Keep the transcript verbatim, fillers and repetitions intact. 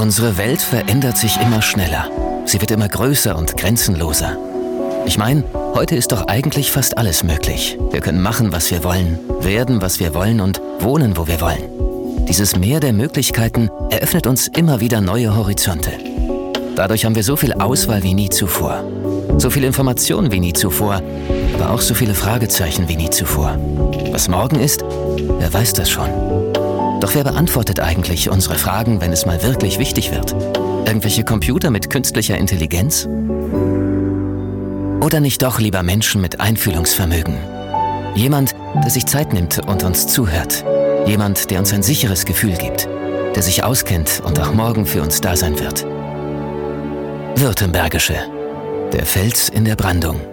Unsere Welt verändert sich immer schneller. Sie wird immer größer und grenzenloser. Ich meine, heute ist doch eigentlich fast alles möglich. Wir können machen, was wir wollen, werden, was wir wollen und wohnen, wo wir wollen. Dieses Meer der Möglichkeiten eröffnet uns immer wieder neue Horizonte. Dadurch haben wir so viel Auswahl wie nie zuvor. So viel Information wie nie zuvor, aber auch so viele Fragezeichen wie nie zuvor. Was morgen ist, wer weiß das schon. Doch wer beantwortet eigentlich unsere Fragen, wenn es mal wirklich wichtig wird? Irgendwelche Computer mit künstlicher Intelligenz? Oder nicht doch lieber Menschen mit Einfühlungsvermögen? Jemand, der sich Zeit nimmt und uns zuhört. Jemand, der uns ein sicheres Gefühl gibt. Der sich auskennt und auch morgen für uns da sein wird. Württembergische. Der Fels in der Brandung.